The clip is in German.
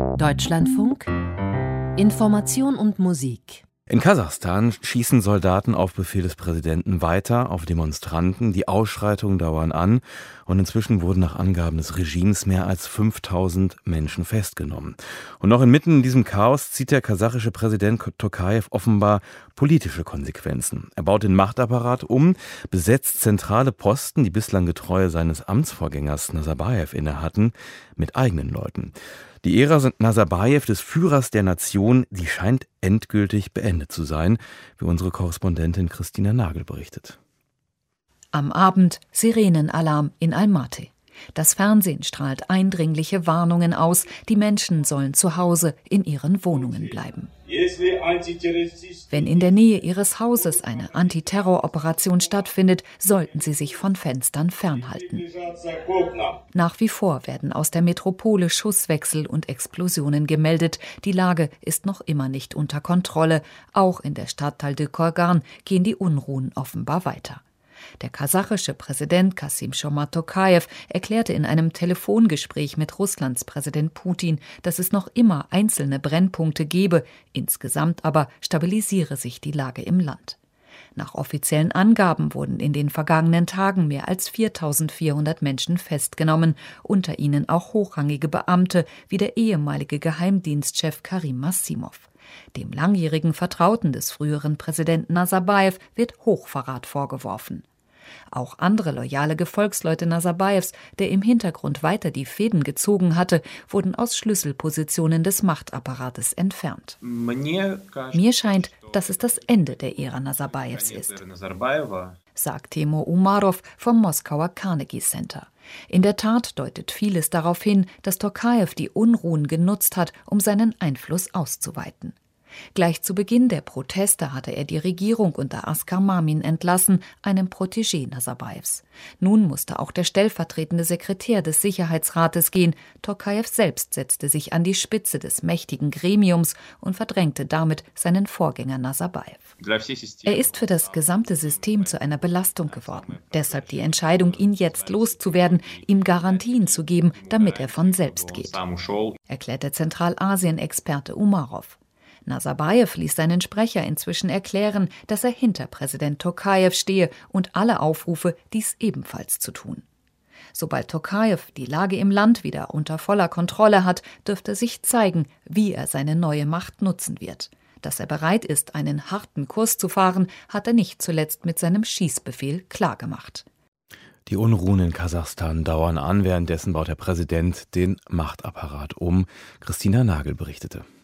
Deutschlandfunk Information und Musik. In Kasachstan schießen Soldaten auf Befehl des Präsidenten weiter auf Demonstranten. Die Ausschreitungen dauern an und inzwischen wurden nach Angaben des Regimes mehr als 5000 Menschen festgenommen. Und noch inmitten in diesem Chaos zieht der kasachische Präsident Tokajew offenbar politische Konsequenzen. Er baut den Machtapparat um, besetzt zentrale Posten, die bislang Getreue seines Amtsvorgängers Nazarbajew innehatten, mit eigenen Leuten. Die Ära Nazarbajew, des Führers der Nation, die scheint endgültig beendet zu sein, wie unsere Korrespondentin Christina Nagel berichtet. Am Abend Sirenenalarm in Almaty. Das Fernsehen strahlt eindringliche Warnungen aus, die Menschen sollen zu Hause in ihren Wohnungen bleiben. Wenn in der Nähe ihres Hauses eine Antiterroroperation stattfindet, sollten sie sich von Fenstern fernhalten. Nach wie vor werden aus der Metropole Schusswechsel und Explosionen gemeldet. Die Lage ist noch immer nicht unter Kontrolle. Auch in der Stadtteil de Kurgan gehen die Unruhen offenbar weiter. Der kasachische Präsident Kassym-Jomart Tokajew erklärte in einem Telefongespräch mit Russlands Präsident Putin, dass es noch immer einzelne Brennpunkte gebe, insgesamt aber stabilisiere sich die Lage im Land. Nach offiziellen Angaben wurden in den vergangenen Tagen mehr als 4400 Menschen festgenommen, unter ihnen auch hochrangige Beamte wie der ehemalige Geheimdienstchef Karim Massimov. Dem langjährigen Vertrauten des früheren Präsidenten Nazarbajew wird Hochverrat vorgeworfen. Auch andere loyale Gefolgsleute Nazarbajews, der im Hintergrund weiter die Fäden gezogen hatte, wurden aus Schlüsselpositionen des Machtapparates entfernt. Mir scheint, dass es das Ende der Ära Nazarbajews ist, sagt Timo Umarov vom Moskauer Carnegie Center. In der Tat deutet vieles darauf hin, dass Tokajew die Unruhen genutzt hat, um seinen Einfluss auszuweiten. Gleich zu Beginn der Proteste hatte er die Regierung unter Askar Mamin entlassen, einem Protégé Nazarbajews. Nun musste auch der stellvertretende Sekretär des Sicherheitsrates gehen. Tokajew selbst setzte sich an die Spitze des mächtigen Gremiums und verdrängte damit seinen Vorgänger Nazarbajew. Er ist für das gesamte System zu einer Belastung geworden. Deshalb die Entscheidung, ihn jetzt loszuwerden, ihm Garantien zu geben, damit er von selbst geht, erklärt der Zentralasien-Experte Umarov. Nazarbajew ließ seinen Sprecher inzwischen erklären, dass er hinter Präsident Tokajew stehe und alle aufrufe, dies ebenfalls zu tun. Sobald Tokajew die Lage im Land wieder unter voller Kontrolle hat, dürfte sich zeigen, wie er seine neue Macht nutzen wird. Dass er bereit ist, einen harten Kurs zu fahren, hat er nicht zuletzt mit seinem Schießbefehl klargemacht. Die Unruhen in Kasachstan dauern an, währenddessen baut der Präsident den Machtapparat um. Christina Nagel berichtete.